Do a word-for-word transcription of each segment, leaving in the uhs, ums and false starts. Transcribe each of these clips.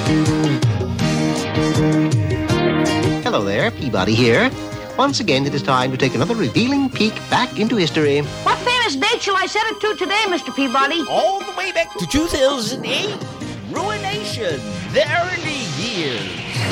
Hello there, Peabody here. Once again, it is time to take another revealing peek back into history. What famous date shall I set it to today, Mister Peabody? All the way back to two thousand eight. Ruination, the early years.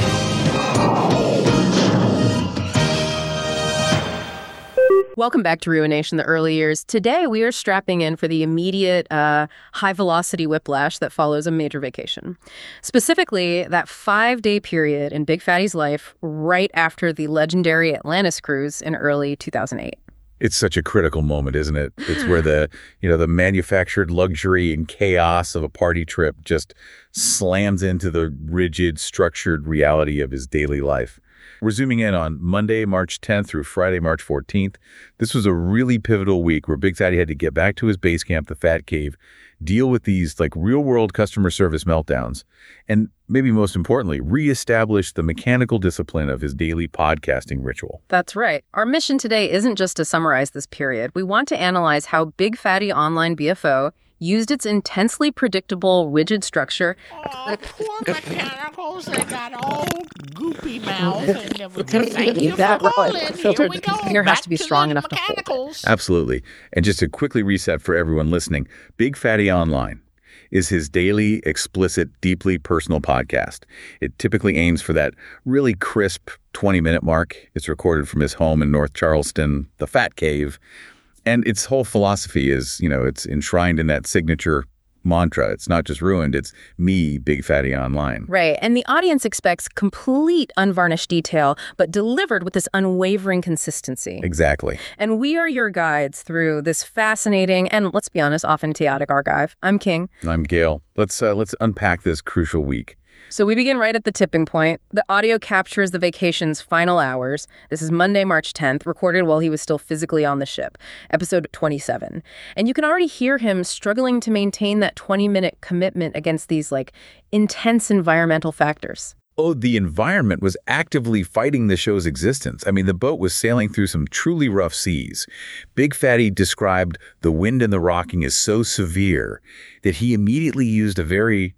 Welcome back to Ruination, the early years. Today, we are strapping in for the immediate uh, high-velocity whiplash that follows a major vacation. Specifically, that five-day period in Big Fatty's life right after the legendary Atlantis cruise in early two thousand eight. It's such a critical moment, isn't it? It's where the, you know, the manufactured luxury and chaos of a party trip just slams into the rigid, structured reality of his daily life. We're zooming in on Monday, March tenth through Friday, March fourteenth. This was a really pivotal week where Big Fatty had to get back to his base camp, the Fat Cave, deal with these like real-world customer service meltdowns, and maybe most importantly, reestablish the mechanical discipline of his daily podcasting ritual. That's right. Our mission today isn't just to summarize this period. We want to analyze how Big Fatty Online B F O used its intensely predictable, rigid structure. Oh, poor mechanicals, they got all goopy mouth. And thank you for calling. Here we go. Finger has Back to be strong enough to hold. mechanicals. Absolutely. And just to quickly reset for everyone listening, Big Fatty Online is his daily, explicit, deeply personal podcast. It typically aims for that really crisp twenty-minute mark. It's recorded from his home in North Charleston, the Fat Cave. And its whole philosophy is, you know, it's enshrined in that signature mantra. It's not just ruined, it's me, Big Fatty Online. Right. And the audience expects complete unvarnished detail, but delivered with this unwavering consistency. Exactly. And we are your guides through this fascinating and, let's be honest, often chaotic archive. I'm King. I'm Gail. Let's uh, let's unpack this crucial week. So we begin right at the tipping point. The audio captures the vacation's final hours. This is Monday, March tenth, recorded while he was still physically on the ship, episode twenty-seven. And you can already hear him struggling to maintain that twenty-minute commitment against these, like, intense environmental factors. Oh, the environment was actively fighting the show's existence. I mean, the boat was sailing through some truly rough seas. Big Fatty described the wind and the rocking as so severe that he immediately used a very...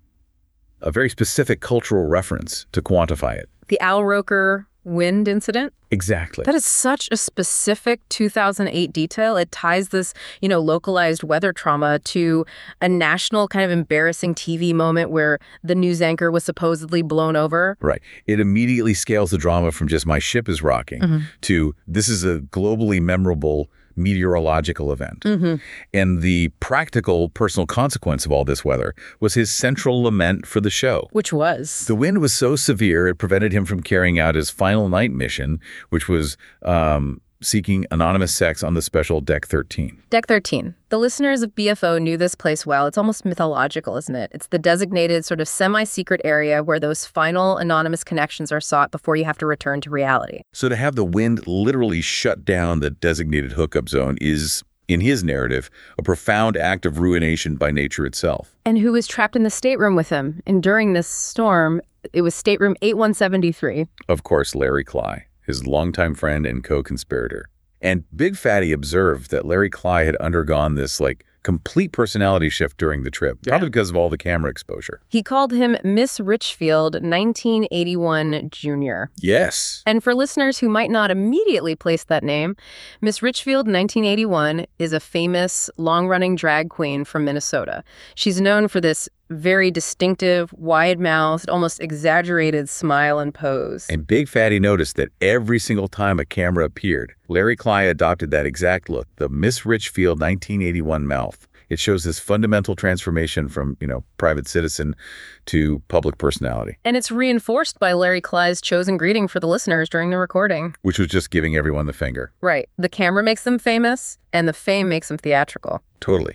a very specific cultural reference to quantify it. The Al Roker wind incident? Exactly. That is such a specific two thousand eight detail. It ties this, you know, localized weather trauma to a national kind of embarrassing T V moment where the news anchor was supposedly blown over. Right. It immediately scales the drama from just my ship is rocking mm-hmm. to this is a globally memorable meteorological event. Mm-hmm. And the practical personal consequence of all this weather was his central lament for the show. Which was? The wind was so severe it prevented him from carrying out his final night mission, which was um, seeking anonymous sex on the special Deck thirteen. Deck thirteen. The listeners of B F O knew this place well. It's almost mythological, isn't it? It's the designated sort of semi-secret area where those final anonymous connections are sought before you have to return to reality. So to have the wind literally shut down the designated hookup zone is, in his narrative, a profound act of ruination by nature itself. And who was trapped in the stateroom with him? And during this storm, it was stateroom eighty-one seventy-three. Of course, Larry Cly, his longtime friend and co-conspirator. And Big Fatty observed that Larry Cly had undergone this, like, complete personality shift during the trip, yeah. probably because of all the camera exposure. He called him Miss Richfield nineteen eighty-one Junior Yes. And for listeners who might not immediately place that name, Miss Richfield nineteen eighty-one is a famous, long-running drag queen from Minnesota. She's known for this very distinctive, wide-mouthed, almost exaggerated smile and pose. And Big Fatty noticed that every single time a camera appeared, Larry Cly adopted that exact look, the Miss Richfield nineteen eighty-one mouth. It shows this fundamental transformation from, you know, private citizen to public personality. And it's reinforced by Larry Cly's chosen greeting for the listeners during the recording. Which was just giving everyone the finger. Right. The camera makes them famous, and the fame makes them theatrical. Totally.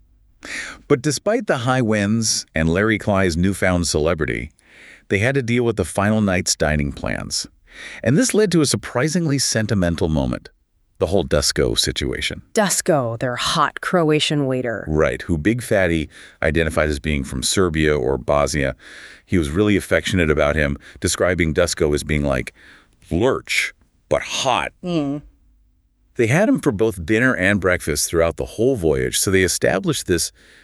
But despite the high winds and Larry Cly's newfound celebrity, they had to deal with the final night's dining plans. And this led to a surprisingly sentimental moment. The whole Dusko situation. Dusko, their hot Croatian waiter. Right, who Big Fatty identified as being from Serbia or Bosnia. He was really affectionate about him, describing Dusko as being like lurch, but hot. Mm. They had him for both dinner and breakfast throughout the whole voyage, so they established this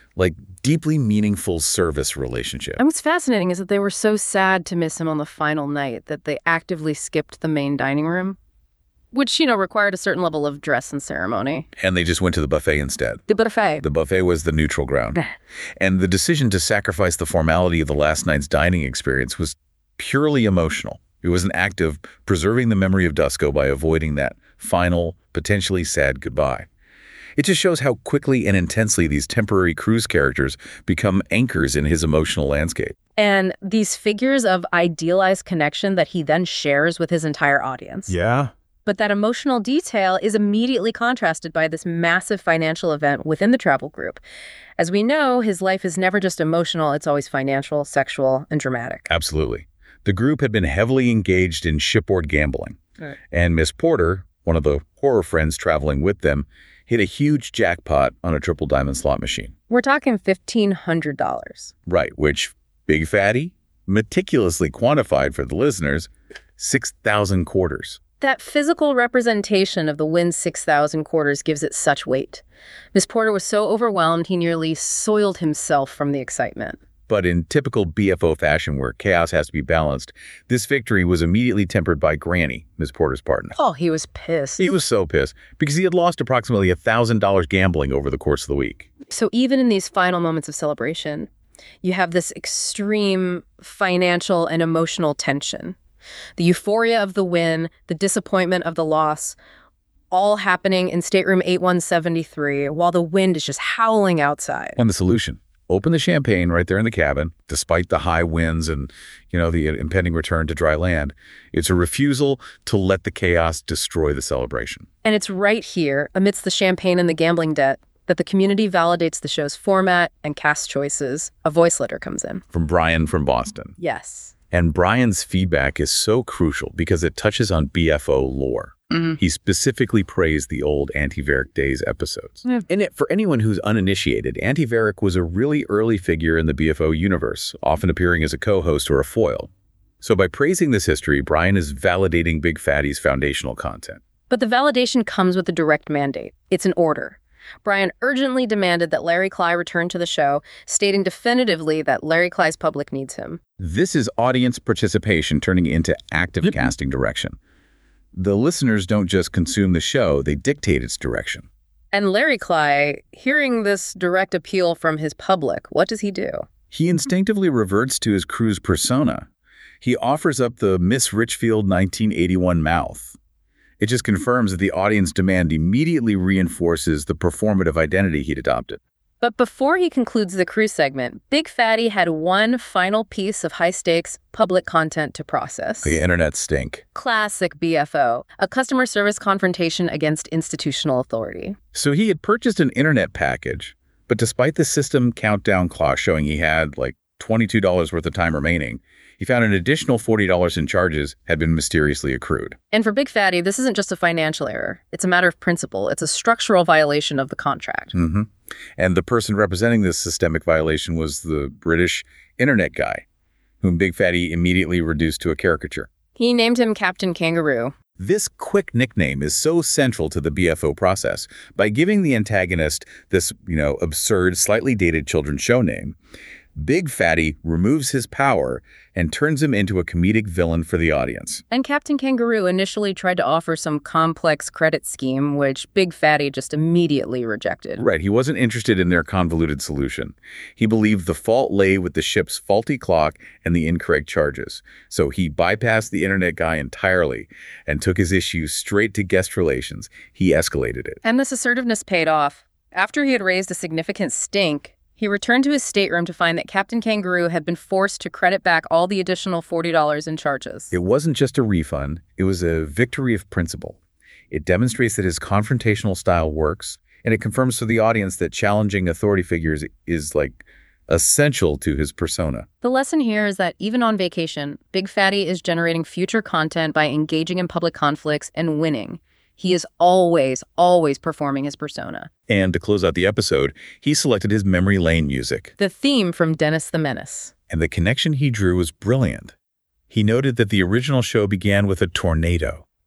like deeply meaningful service relationship. And what's fascinating is that they were so sad to miss him on the final night that they actively skipped the main dining room, which, you know, required a certain level of dress and ceremony. And they just went to the buffet instead. The buffet. The buffet was the neutral ground. And the decision to sacrifice the formality of the last night's dining experience was purely emotional. It was an act of preserving the memory of Dusko by avoiding that final, potentially sad goodbye. It just shows how quickly and intensely these temporary cruise characters become anchors in his emotional landscape. And these figures of idealized connection that he then shares with his entire audience. Yeah. But that emotional detail is immediately contrasted by this massive financial event within the travel group. As we know, his life is never just emotional, it's always financial, sexual, and dramatic. Absolutely. The group had been heavily engaged in shipboard gambling. Right. And Miss Porter, one of the horror friends traveling with them, hit a huge jackpot on a triple diamond slot machine. We're talking fifteen hundred dollars. Right, which Big Fatty meticulously quantified for the listeners, six thousand quarters. That physical representation of the win six thousand quarters gives it such weight. Miss Porter was so overwhelmed he nearly soiled himself from the excitement. But in typical B F O fashion where chaos has to be balanced, this victory was immediately tempered by Granny, Miss Porter's partner. Oh, he was pissed. He was so pissed because he had lost approximately one thousand dollars gambling over the course of the week. So even in these final moments of celebration, you have this extreme financial and emotional tension. The euphoria of the win, the disappointment of the loss, all happening in stateroom eight one seven three while the wind is just howling outside. And the solution? Open the champagne right there in the cabin, despite the high winds and, you know, the impending return to dry land. It's a refusal to let the chaos destroy the celebration. And it's right here, amidst the champagne and the gambling debt, that the community validates the show's format and cast choices. A voice letter comes in. From Brian from Boston. Yes. And Brian's feedback is so crucial because it touches on B F O lore. Mm-hmm. He specifically praised the old Auntie Varick Days episodes. Yeah. And it, for anyone who's uninitiated, Auntie Varick was a really early figure in the B F O universe, often appearing as a co-host or a foil. So by praising this history, Brian is validating Big Fatty's foundational content. But the validation comes with a direct mandate. It's an order. Brian urgently demanded that Larry Cly return to the show, stating definitively that Larry Cly's public needs him. This is audience participation turning into active yep. casting direction. The listeners don't just consume the show, they dictate its direction. And Larry Cly, hearing this direct appeal from his public, what does he do? He instinctively reverts to his crew's persona. He offers up the Miss Richfield nineteen eighty-one mouth. It just confirms that the audience demand immediately reinforces the performative identity he'd adopted. But before he concludes the cruise segment, Big Fatty had one final piece of high-stakes public content to process. The internet stink. Classic B F O, a customer service confrontation against institutional authority. So he had purchased an internet package, but despite the system countdown clock showing he had like twenty-two dollars worth of time remaining, he found an additional forty dollars in charges had been mysteriously accrued. And for Big Fatty, this isn't just a financial error. It's a matter of principle. It's a structural violation of the contract. Mm-hmm. And the person representing this systemic violation was the British internet guy, whom Big Fatty immediately reduced to a caricature. He named him Captain Kangaroo. This quick nickname is so central to the B F O process. By giving the antagonist this, you know, absurd, slightly dated children's show name, Big Fatty removes his power and turns him into a comedic villain for the audience. And Captain Kangaroo initially tried to offer some complex credit scheme, which Big Fatty just immediately rejected. Right, he wasn't interested in their convoluted solution. He believed the fault lay with the ship's faulty clock and the incorrect charges. So he bypassed the internet guy entirely and took his issue straight to guest relations. He escalated it. And this assertiveness paid off. After he had raised a significant stink, he returned to his stateroom to find that Captain Kangaroo had been forced to credit back all the additional forty dollars in charges. It wasn't just a refund. It was a victory of principle. It demonstrates that his confrontational style works, and it confirms to the audience that challenging authority figures is, like, essential to his persona. The lesson here is that even on vacation, Big Fatty is generating future content by engaging in public conflicts and winning. He is always, always performing his persona. And to close out the episode, he selected his memory lane music. The theme from Dennis the Menace. And the connection he drew was brilliant. He noted that the original show began with a tornado,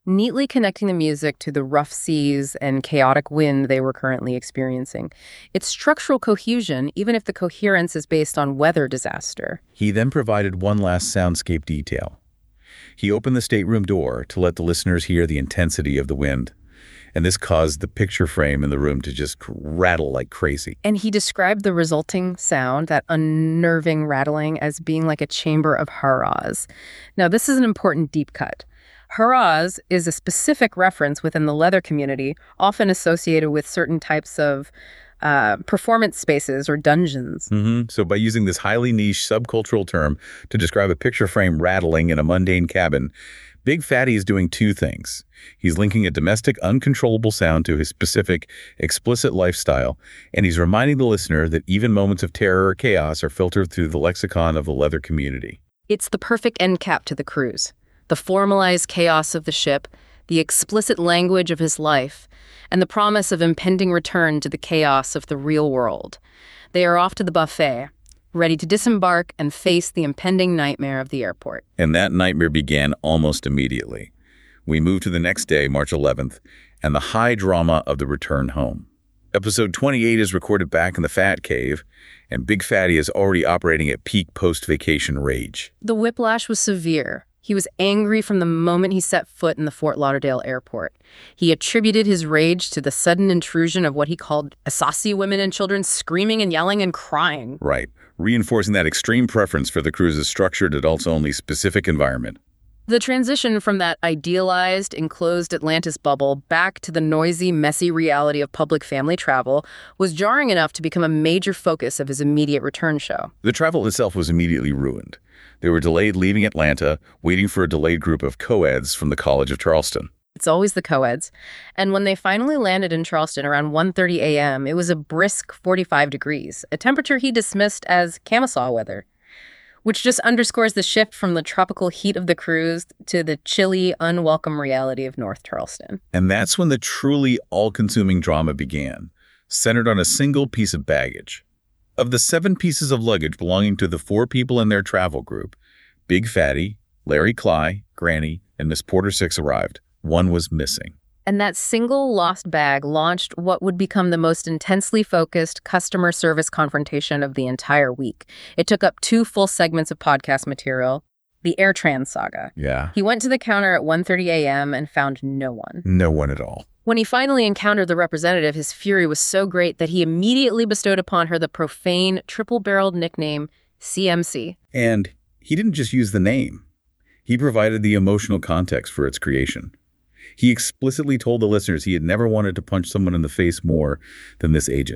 neatly connecting the music to the rough seas and chaotic wind they were currently experiencing. It's structural cohesion, even if the coherence is based on weather disaster. He then provided one last soundscape detail. He opened the stateroom door to let the listeners hear the intensity of the wind, and this caused the picture frame in the room to just rattle like crazy. And he described the resulting sound, that unnerving rattling, as being like a chamber of hurrahs. Now, this is an important deep cut. Hurrahs is a specific reference within the leather community, often associated with certain types of uh, performance spaces or dungeons. Mm-hmm. So by using this highly niche subcultural term to describe a picture frame rattling in a mundane cabin, Big Fatty is doing two things. He's linking a domestic, uncontrollable sound to his specific, explicit lifestyle, and he's reminding the listener that even moments of terror or chaos are filtered through the lexicon of the leather community. It's the perfect end cap to the cruise. The formalized chaos of the ship, the explicit language of his life, and the promise of impending return to the chaos of the real world. They are off to the buffet, ready to disembark and face the impending nightmare of the airport. And that nightmare began almost immediately. We moved to the next day, March eleventh, and the high drama of the return home. Episode twenty-eight is recorded back in the Fat Cave, and Big Fatty is already operating at peak post-vacation rage. The whiplash was severe. He was angry from the moment he set foot in the Fort Lauderdale airport. He attributed his rage to the sudden intrusion of what he called Asasi women and children screaming and yelling and crying. Right, reinforcing that extreme preference for the cruise's structured adults-only specific environment. The transition from that idealized, enclosed Atlantis bubble back to the noisy, messy reality of public family travel was jarring enough to become a major focus of his immediate return show. The travel itself was immediately ruined. They were delayed leaving Atlanta, waiting for a delayed group of co-eds from the College of Charleston. It's always the co-eds. And when they finally landed in Charleston around one thirty a.m., it was a brisk forty-five degrees, a temperature he dismissed as camisole weather, which just underscores the shift from the tropical heat of the cruise to the chilly, unwelcome reality of North Charleston. And that's when the truly all-consuming drama began, centered on a single piece of baggage. Of the seven pieces of luggage belonging to the four people in their travel group, Big Fatty, Larry Cly, Granny, and Miss Porter Six arrived. One was missing. And that single lost bag launched what would become the most intensely focused customer service confrontation of the entire week. It took up two full segments of podcast material, the AirTrans saga. Yeah. He went to the counter at one thirty a.m. and found no one. No one at all. When he finally encountered the representative, his fury was so great that he immediately bestowed upon her the profane, triple-barreled nickname C M C. And he didn't just use the name. He provided the emotional context for its creation. He explicitly told the listeners he had never wanted to punch someone in the face more than this agent.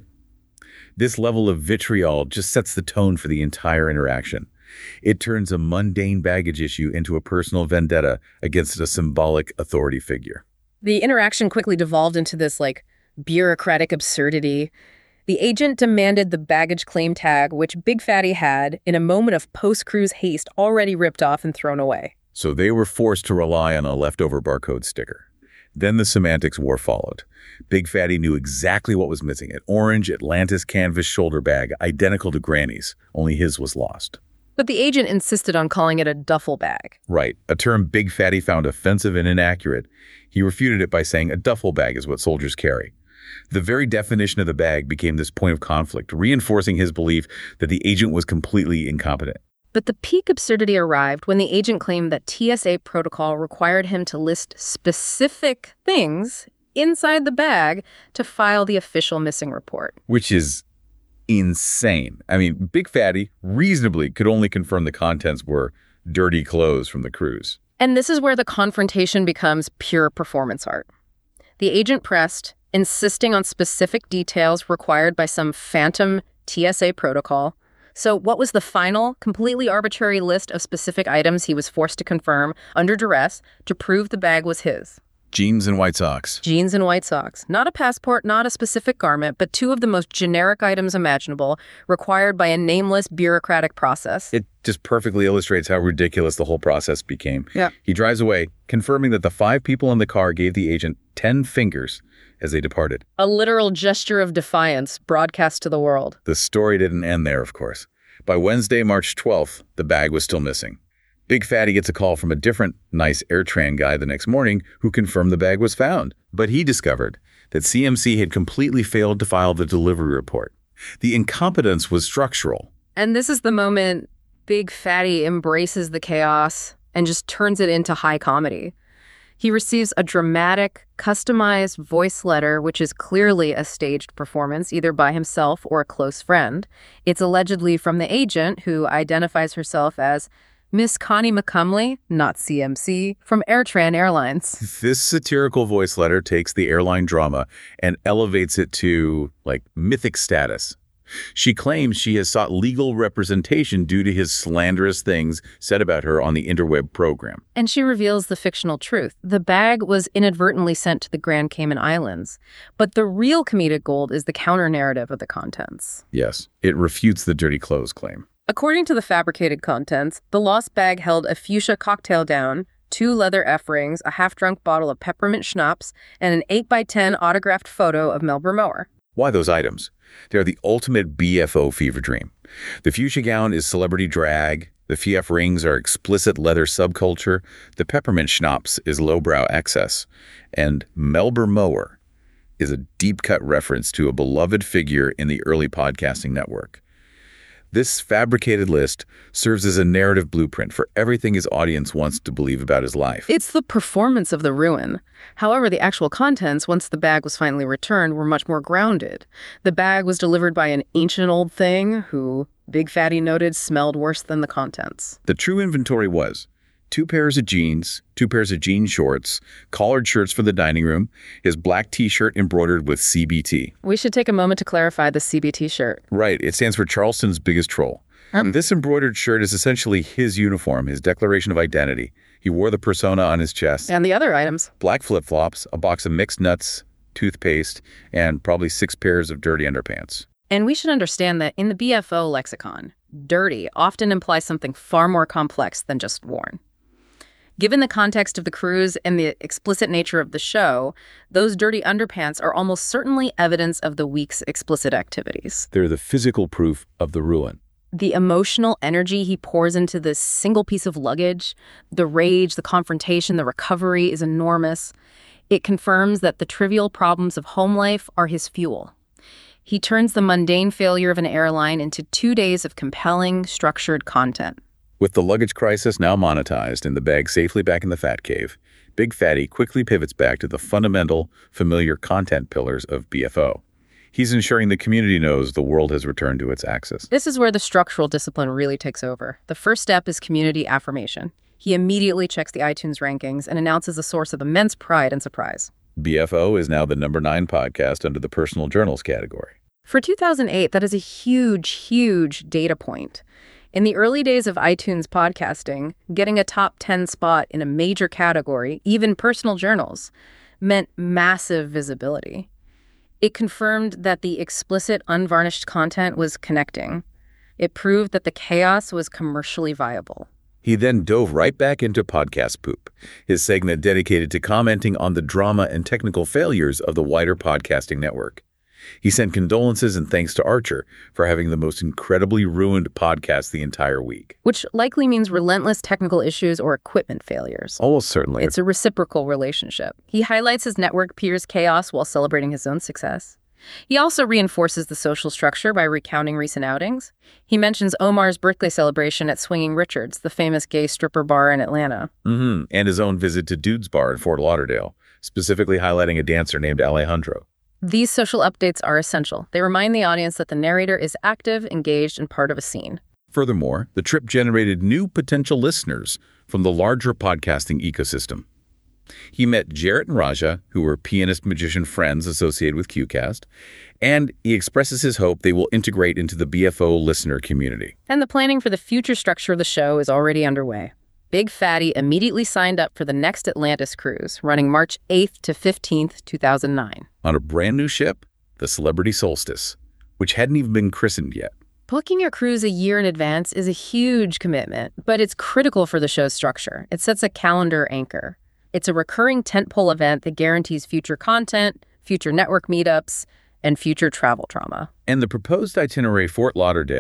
This level of vitriol just sets the tone for the entire interaction. It turns a mundane baggage issue into a personal vendetta against a symbolic authority figure. The interaction quickly devolved into this, like, bureaucratic absurdity. The agent demanded the baggage claim tag, which Big Fatty had, in a moment of post-cruise haste, already ripped off and thrown away. So they were forced to rely on a leftover barcode sticker. Then the semantics war followed. Big Fatty knew exactly what was missing. An orange Atlantis canvas shoulder bag, identical to Granny's, only his was lost. But the agent insisted on calling it a duffel bag. Right, a term Big Fatty found offensive and inaccurate. He refuted it by saying a duffel bag is what soldiers carry. The very definition of the bag became this point of conflict, reinforcing his belief that the agent was completely incompetent. But the peak absurdity arrived when the agent claimed that T S A protocol required him to list specific things inside the bag to file the official missing report. Which is insane. I mean, Big Fatty reasonably could only confirm the contents were dirty clothes from the cruise. And this is where the confrontation becomes pure performance art. The agent pressed, insisting on specific details required by some phantom T S A protocol. So what was the final, completely arbitrary list of specific items he was forced to confirm under duress to prove the bag was his? Jeans and white socks. Jeans and white socks. Not a passport, not a specific garment, but two of the most generic items imaginable, required by a nameless bureaucratic process. It just perfectly illustrates how ridiculous the whole process became. Yeah. He drives away, confirming that the five people in the car gave the agent ten fingers as they departed. A literal gesture of defiance broadcast to the world. The story didn't end there, of course. By Wednesday, March twelfth, the bag was still missing. Big Fatty gets a call from a different nice AirTran guy the next morning who confirmed the bag was found. But he discovered that C M C had completely failed to file the delivery report. The incompetence was structural. And this is the moment Big Fatty embraces the chaos and just turns it into high comedy. He receives a dramatic, customized voice letter, which is clearly a staged performance, either by himself or a close friend. It's allegedly from the agent, who identifies herself as Miss Connie McCumley, not C M C, from AirTran Airlines. This satirical voice letter takes the airline drama and elevates it to, like, mythic status. She claims she has sought legal representation due to his slanderous things said about her on the interweb program. And she reveals the fictional truth. The bag was inadvertently sent to the Grand Cayman Islands. But the real comedic gold is the counter-narrative of the contents. Yes, it refutes the dirty clothes claim. According to the fabricated contents, the lost bag held a fuchsia cocktail down, two leather F-rings, a half-drunk bottle of peppermint schnapps, and an eight by ten autographed photo of Melba Mower. Why those items? They're the ultimate B F O fever dream. The fuchsia gown is celebrity drag, the F F rings are explicit leather subculture, the peppermint schnapps is lowbrow excess, and Melba Mower is a deep-cut reference to a beloved figure in the early podcasting network. This fabricated list serves as a narrative blueprint for everything his audience wants to believe about his life. It's the performance of the ruin. However, the actual contents, once the bag was finally returned, were much more grounded. The bag was delivered by an ancient old thing who, Big Fatty noted, smelled worse than the contents. The true inventory was two pairs of jeans, two pairs of jean shorts, collared shirts for the dining room, his black T-shirt embroidered with C B T. We should take a moment to clarify the C B T shirt. Right. It stands for Charleston's Biggest Troll. Um, this embroidered shirt is essentially his uniform, his declaration of identity. He wore the persona on his chest. And the other items. Black flip-flops, a box of mixed nuts, toothpaste, and probably six pairs of dirty underpants. And we should understand that in the B F O lexicon, dirty often implies something far more complex than just worn. Given the context of the cruise and the explicit nature of the show, those dirty underpants are almost certainly evidence of the week's explicit activities. They're the physical proof of the ruin. The emotional energy he pours into this single piece of luggage, the rage, the confrontation, the recovery is enormous. It confirms that the trivial problems of home life are his fuel. He turns the mundane failure of an airline into two days of compelling, structured content. With the luggage crisis now monetized and the bag safely back in the Fat Cave, Big Fatty quickly pivots back to the fundamental, familiar content pillars of B F O. He's ensuring the community knows the world has returned to its axis. This is where the structural discipline really takes over. The first step is community affirmation. He immediately checks the iTunes rankings and announces a source of immense pride and surprise. B F O is now the number nine podcast under the personal journals category. For two thousand eight, that is a huge, huge data point. In the early days of iTunes podcasting, getting a top ten spot in a major category, even personal journals, meant massive visibility. It confirmed that the explicit, unvarnished content was connecting. It proved that the chaos was commercially viable. He then dove right back into Podcast Poop, his segment dedicated to commenting on the drama and technical failures of the wider podcasting network. He sent condolences and thanks to Archer for having the most incredibly ruined podcast the entire week. Which likely means relentless technical issues or equipment failures. Almost certainly. It's a reciprocal relationship. He highlights his network peers' chaos while celebrating his own success. He also reinforces the social structure by recounting recent outings. He mentions Omar's birthday celebration at Swinging Richards, the famous gay stripper bar in Atlanta. Mm-hmm. And his own visit to Dude's Bar in Fort Lauderdale, specifically highlighting a dancer named Alejandro. These social updates are essential. They remind the audience that the narrator is active, engaged, and part of a scene. Furthermore, the trip generated new potential listeners from the larger podcasting ecosystem. He met Jarrett and Raja, who were pianist-magician friends associated with QCast, and he expresses his hope they will integrate into the B F O listener community. And the planning for the future structure of the show is already underway. Big Fatty immediately signed up for the next Atlantis cruise, running March eighth to fifteenth, two thousand nine. On a brand new ship, the Celebrity Solstice, which hadn't even been christened yet. Booking your cruise a year in advance is a huge commitment, but it's critical for the show's structure. It sets a calendar anchor. It's a recurring tentpole event that guarantees future content, future network meetups, and future travel trauma. And the proposed itinerary, Fort Lauderdale,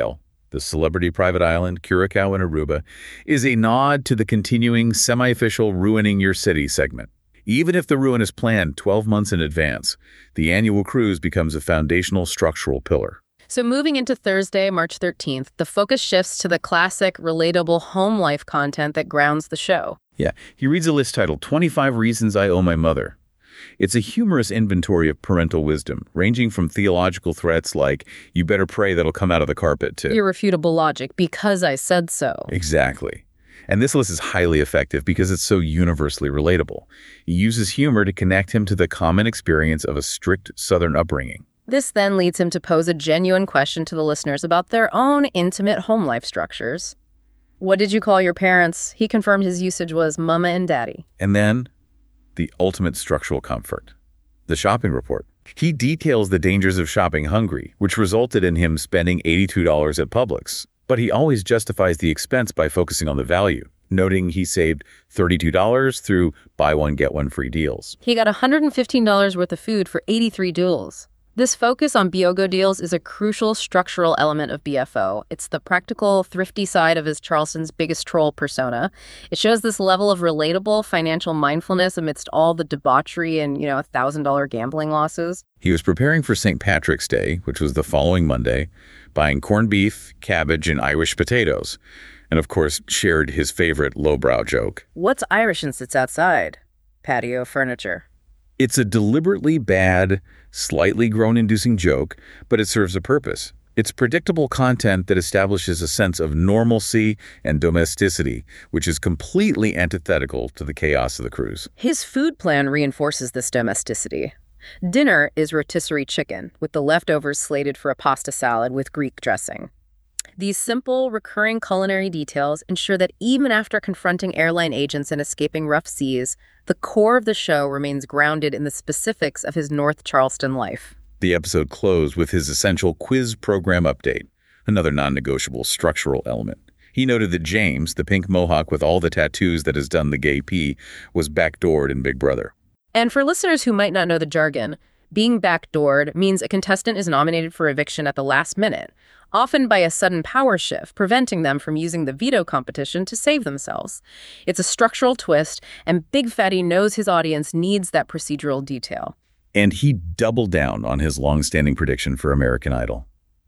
the celebrity private island, Curacao and Aruba, is a nod to the continuing semi-official Ruining Your City segment. Even if the ruin is planned twelve months in advance, the annual cruise becomes a foundational structural pillar. So moving into Thursday, March thirteenth, the focus shifts to the classic, relatable home life content that grounds the show. Yeah, he reads a list titled twenty-five Reasons I Owe My Mother. It's a humorous inventory of parental wisdom, ranging from theological threats like, you better pray that'll come out of the carpet, to irrefutable logic, because I said so. Exactly. And this list is highly effective because it's so universally relatable. He uses humor to connect him to the common experience of a strict Southern upbringing. This then leads him to pose a genuine question to the listeners about their own intimate home life structures. What did you call your parents? He confirmed his usage was mama and daddy. And then, the ultimate structural comfort, the shopping report. He details the dangers of shopping hungry, which resulted in him spending eighty-two dollars at Publix. But he always justifies the expense by focusing on the value, noting he saved thirty-two dollars through buy one, get one free deals. He got one hundred fifteen dollars worth of food for eighty-three duels. This focus on BioGo deals is a crucial structural element of B F O. It's the practical, thrifty side of his Charleston's biggest troll persona. It shows this level of relatable financial mindfulness amidst all the debauchery and, you know, one thousand dollars gambling losses. He was preparing for Saint Patrick's Day, which was the following Monday, buying corned beef, cabbage, and Irish potatoes, and of course shared his favorite lowbrow joke. What's Irish and sits outside? Patio furniture. It's a deliberately bad, slightly groan-inducing joke, but it serves a purpose. It's predictable content that establishes a sense of normalcy and domesticity, which is completely antithetical to the chaos of the cruise. His food plan reinforces this domesticity. Dinner is rotisserie chicken, with the leftovers slated for a pasta salad with Greek dressing. These simple, recurring culinary details ensure that even after confronting airline agents and escaping rough seas, the core of the show remains grounded in the specifics of his North Charleston life. The episode closed with his essential quiz program update, another non-negotiable structural element. He noted that James, the pink mohawk with all the tattoos that has done the gay P, was backdoored in Big Brother. And for listeners who might not know the jargon, being backdoored means a contestant is nominated for eviction at the last minute, often by a sudden power shift, preventing them from using the veto competition to save themselves. It's a structural twist, and Big Fatty knows his audience needs that procedural detail. And he doubled down on his long-standing prediction for American Idol.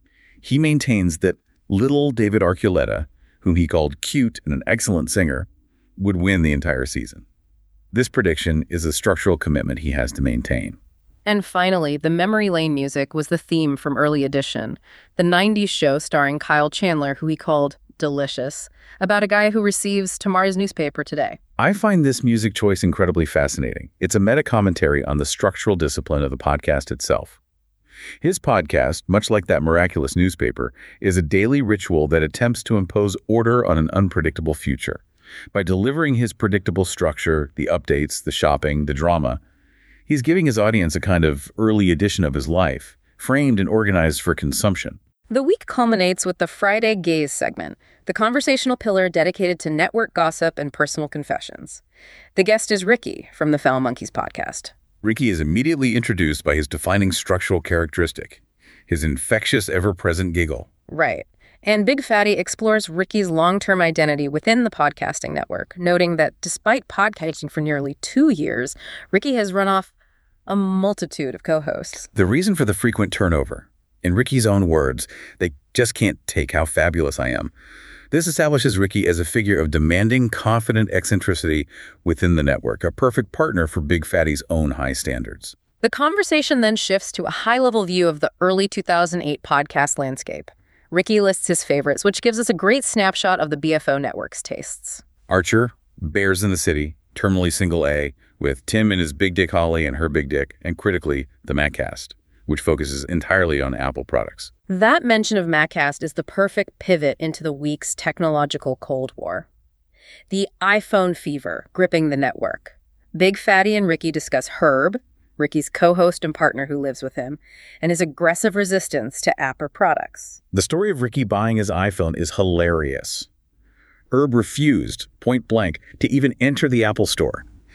He maintains that little David Archuleta, whom he called cute and an excellent singer, would win the entire season. This prediction is a structural commitment he has to maintain. And finally, the memory lane music was the theme from Early Edition, the nineties show starring Kyle Chandler, who he called Delicious, about a guy who receives tomorrow's newspaper today. I find this music choice incredibly fascinating. It's a meta-commentary on the structural discipline of the podcast itself. His podcast, much like that miraculous newspaper, is a daily ritual that attempts to impose order on an unpredictable future. By delivering his predictable structure, the updates, the shopping, the drama, he's giving his audience a kind of early edition of his life, framed and organized for consumption. The week culminates with the Friday Gaze segment, the conversational pillar dedicated to network gossip and personal confessions. The guest is Ricky from the Foul Monkeys podcast. Ricky is immediately introduced by his defining structural characteristic, his infectious, ever-present giggle. Right. And Big Fatty explores Ricky's long-term identity within the podcasting network, noting that despite podcasting for nearly two years, Ricky has run off a multitude of co-hosts. The reason for the frequent turnover, in Ricky's own words, they just can't take how fabulous I am. This establishes Ricky as a figure of demanding, confident eccentricity within the network, a perfect partner for Big Fatty's own high standards. The conversation then shifts to a high-level view of the early two thousand eight podcast landscape. Ricky lists his favorites, which gives us a great snapshot of the B F O network's tastes. Archer, Bears in the City, Terminally Single A, with Tim and his Big Dick Holly and her Big Dick, and critically, the Maccast, which focuses entirely on Apple products. That mention of Maccast is the perfect pivot into the week's technological Cold War. The iPhone fever gripping the network. Big Fatty and Ricky discuss Herb, Ricky's co-host and partner who lives with him, and his aggressive resistance to Apple products. The story of Ricky buying his iPhone is hilarious. Herb refused, point blank, to even enter the Apple store.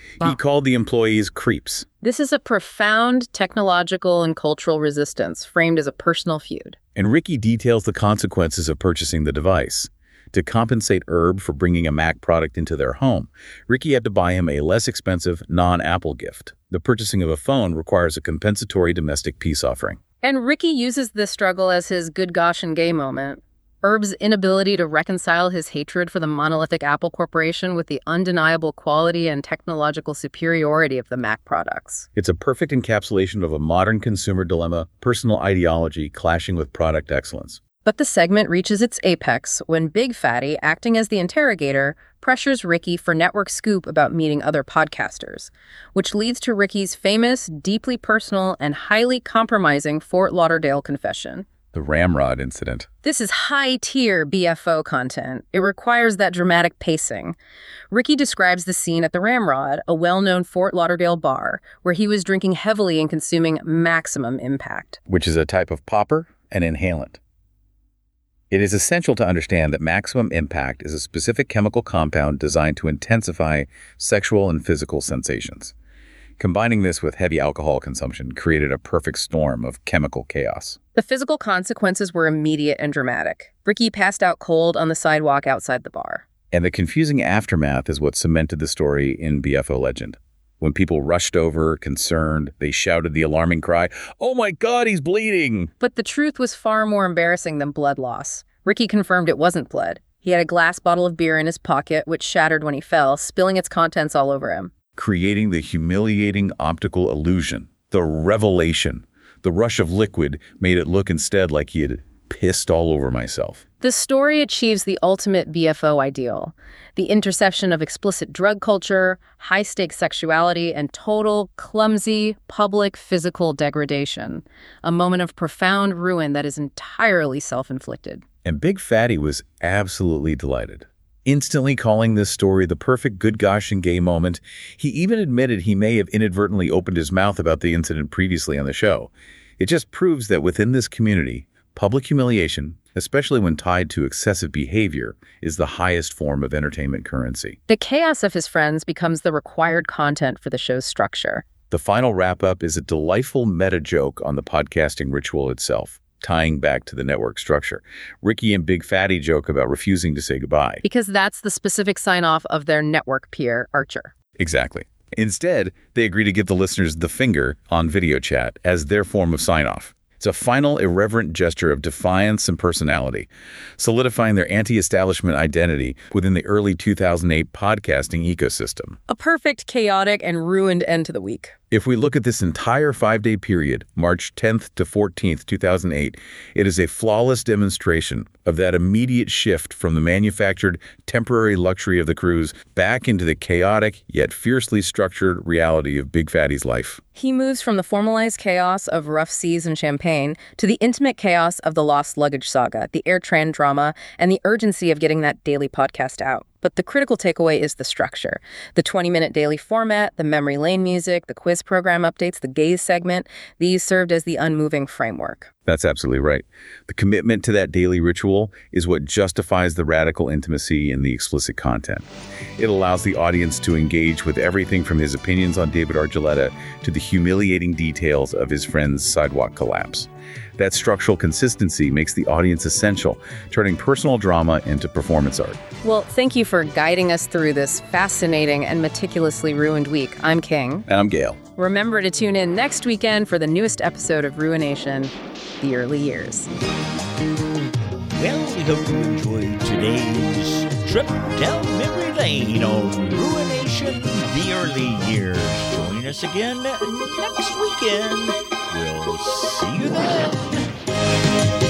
He called the employees creeps. This is a profound technological and cultural resistance framed as a personal feud. And Ricky details the consequences of purchasing the device. To compensate Herb for bringing a Mac product into their home, Ricky had to buy him a less expensive, non-Apple gift. The purchasing of a phone requires a compensatory domestic peace offering. And Ricky uses this struggle as his good gosh and gay moment. Herb's inability to reconcile his hatred for the monolithic Apple Corporation with the undeniable quality and technological superiority of the Mac products. It's a perfect encapsulation of a modern consumer dilemma, personal ideology clashing with product excellence. But the segment reaches its apex when Big Fatty, acting as the interrogator, pressures Ricky for network scoop about meeting other podcasters, which leads to Ricky's famous, deeply personal, and highly compromising Fort Lauderdale confession. The Ramrod incident. This is high-tier B F O content. It requires that dramatic pacing. Ricky describes the scene at the Ramrod, a well-known Fort Lauderdale bar, where he was drinking heavily and consuming Maximum Impact, which is a type of popper and inhalant. It is essential to understand that Maximum Impact is a specific chemical compound designed to intensify sexual and physical sensations. Combining this with heavy alcohol consumption created a perfect storm of chemical chaos. The physical consequences were immediate and dramatic. Ricky passed out cold on the sidewalk outside the bar. And the confusing aftermath is what cemented the story in B F O legend. When people rushed over, concerned, they shouted the alarming cry, "Oh my God, he's bleeding!" But the truth was far more embarrassing than blood loss. Ricky confirmed it wasn't blood. He had a glass bottle of beer in his pocket, which shattered when he fell, spilling its contents all over him. Creating the humiliating optical illusion, the revelation. The rush of liquid made it look instead like he had pissed all over myself. The story achieves the ultimate B F O ideal, the intersection of explicit drug culture, high-stakes sexuality, and total, clumsy, public physical degradation, a moment of profound ruin that is entirely self-inflicted. And Big Fatty was absolutely delighted, instantly calling this story the perfect good gosh and gay moment. He even admitted he may have inadvertently opened his mouth about the incident previously on the show. It just proves that within this community, public humiliation, especially when tied to excessive behavior, is the highest form of entertainment currency. The chaos of his friends becomes the required content for the show's structure. The final wrap-up is a delightful meta-joke on the podcasting ritual itself, tying back to the network structure. Ricky and Big Fatty joke about refusing to say goodbye. Because that's the specific sign-off of their network peer, Archer. Exactly. Instead, they agree to give the listeners the finger on video chat as their form of sign-off. It's a final irreverent gesture of defiance and personality, solidifying their anti-establishment identity within the early two thousand eight podcasting ecosystem. A perfect, chaotic, and ruined end to the week. If we look at this entire five-day period, March tenth to fourteenth, two thousand eight, it is a flawless demonstration of that immediate shift from the manufactured, temporary luxury of the cruise back into the chaotic, yet fiercely structured reality of Big Fatty's life. He moves from the formalized chaos of rough seas and champagne to the intimate chaos of the lost luggage saga, the AirTran drama, and the urgency of getting that daily podcast out. But the critical takeaway is the structure. The twenty-minute daily format, the memory lane music, the quiz program updates, the gaze segment, these served as the unmoving framework. That's absolutely right. The commitment to that daily ritual is what justifies the radical intimacy in the explicit content. It allows the audience to engage with everything from his opinions on David Archuleta to the humiliating details of his friend's sidewalk collapse. That structural consistency makes the audience essential, turning personal drama into performance art. Well, thank you for guiding us through this fascinating and meticulously ruined week. I'm King. And I'm Gail. Remember to tune in next weekend for the newest episode of Ruination, The Early Years. Well, we hope you enjoyed today's trip down memory lane on Ruination, The Early Years. Join us again next weekend. We'll see you then.